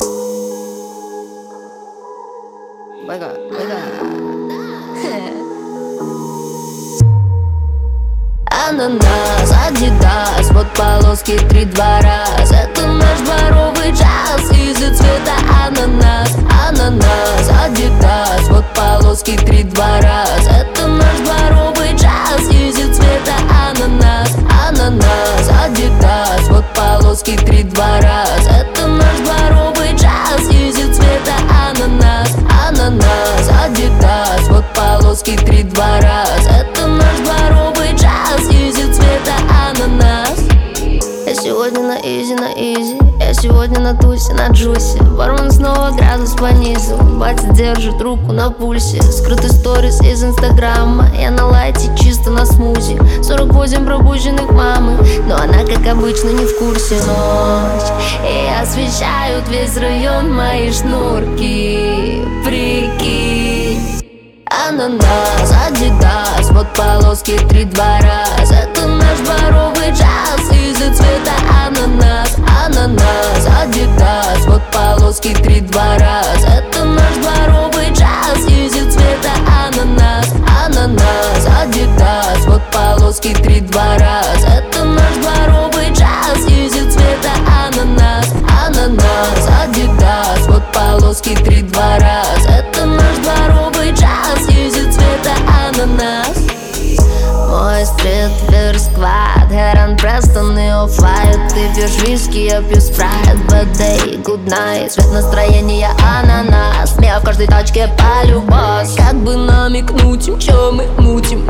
Ананас, Адидас, вот полоски 3-2 раз. Это наш дворовый джаз из-за цвета ананас. Ананас, Адидас, вот полоски 3-2 раз. Это наш дворовый джаз из-за цвета ананас. Ананас, Адидас, вот полоски 3-2 раз. Это наш дворовый джаз из-за цвета ананас. Ананас, Адидас, вот полоски 3-2 раз. Это наш дворовый джаз из-за цвета ананас. Я сегодня на изи, я сегодня на тусе, на джусе. Бармен снова градус понизил, батя держит руку на пульсе. Скрытый сторис из инстаграма, я на лайте чисто на смузи. 48 пробужденных мамы, но она как обычно не в курсе. Ночь, и освещают весь район мои шнурки. Прикинь. Ананас, Адидас, вот полоски 3-2 раз. Это наш дворовый джаз из-за цвета ананас. Ананас, Адидас, вот полоски 3-2 раз. Это наш дворовый джаз из-за цвета ананас. Ананас, Адидас, вот полоски 3-2 раз. Это наш дворовый джаз из-за цвета ананас. Ананас, Адидас, вот полоски 3-2 раз. Это наш дворовый джаз из-за цвета ананас. Мой стритвер сквад, Хэрон Престон и Офф-Вайт. Ты пьешь виски, я пью спрайт. Bad day, good night, цвет настроения ананас. Я в каждой тачке полюбас. Как бы намекнуть им, чё мы мутим.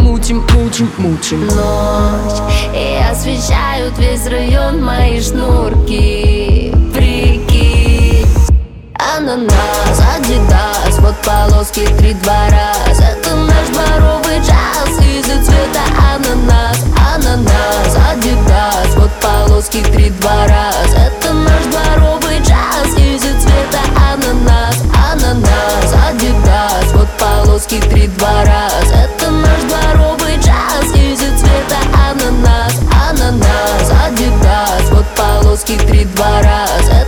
Ночь, и освещают весь район мои шнурки. Прикинь. Ананас, Адидас, вот полоски 3-2 раз. Это наш дворовый джаз из-за цвета ананас. Ананас, Адидас, вот полоски 3-2 раз. Это наш дворовый джаз из-за цвета ананас. Ананас, Адидас, вот полоски 3-2 раз. Это наш дворовый джаз из-за цвета ананас. Ананас, Адидас, вот полоски 3-2 раз.